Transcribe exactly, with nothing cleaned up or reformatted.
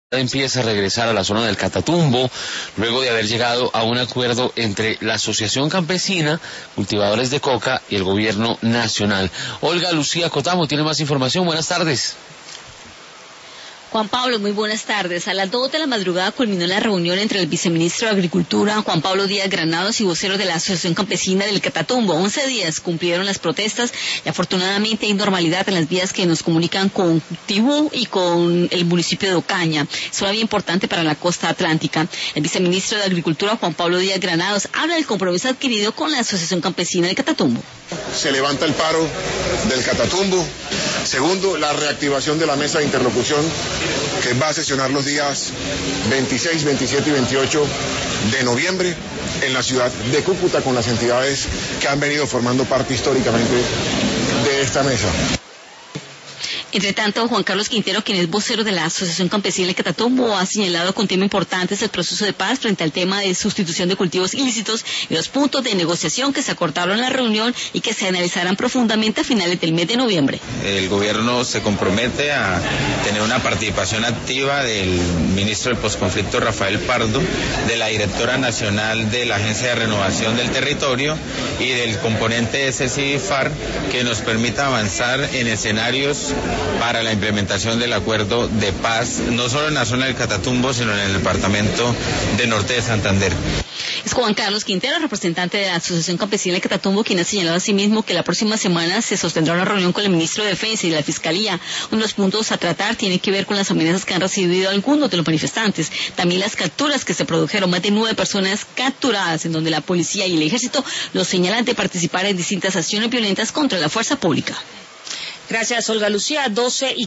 Empieza a regresar a la zona del Catatumbo, luego de haber llegado a un acuerdo entre la Asociación Campesina, cultivadores de coca y el gobierno nacional. Olga Lucía Cotamo tiene más información. Buenas tardes. Juan Pablo, muy buenas tardes. A las dos de la madrugada culminó la reunión entre el viceministro de Agricultura, Juan Pablo Díaz Granados, y vocero de la Asociación Campesina del Catatumbo. Once días cumplieron las protestas y afortunadamente hay normalidad en las vías que nos comunican con Tibú y con el municipio de Ocaña. Es una vía importante para la costa atlántica. El viceministro de Agricultura, Juan Pablo Díaz Granados, habla del compromiso adquirido con la Asociación Campesina del Catatumbo. Se levanta el paro del Catatumbo. Segundo, la reactivación de la mesa de interlocución, que va a sesionar los días veintiséis, veintisiete y veintiocho de noviembre en la ciudad de Cúcuta con las entidades que han venido formando parte históricamente de esta mesa. Entre tanto, Juan Carlos Quintero, quien es vocero de la Asociación Campesina del Catatumbo, ha señalado con tema importante el proceso de paz frente al tema de sustitución de cultivos ilícitos y los puntos de negociación que se acordaron en la reunión y que se analizarán profundamente a finales del mes de noviembre. El gobierno se compromete a tener una participación activa del ministro del Posconflicto, Rafael Pardo, de la directora nacional de la Agencia de Renovación del Territorio y del componente S S I F A R, que nos permita avanzar en escenarios para la implementación del acuerdo de paz, no solo en la zona del Catatumbo, sino en el departamento de Norte de Santander. Es Juan Carlos Quintero, representante de la Asociación Campesina del Catatumbo, quien ha señalado asimismo que la próxima semana se sostendrá una reunión con el ministro de Defensa y de la Fiscalía. Uno de los puntos a tratar tiene que ver con las amenazas que han recibido algunos de los manifestantes. También las capturas que se produjeron, más de nueve personas capturadas, en donde la policía y el ejército los señalan de participar en distintas acciones violentas contra la fuerza pública. Gracias, Olga Lucía. doce y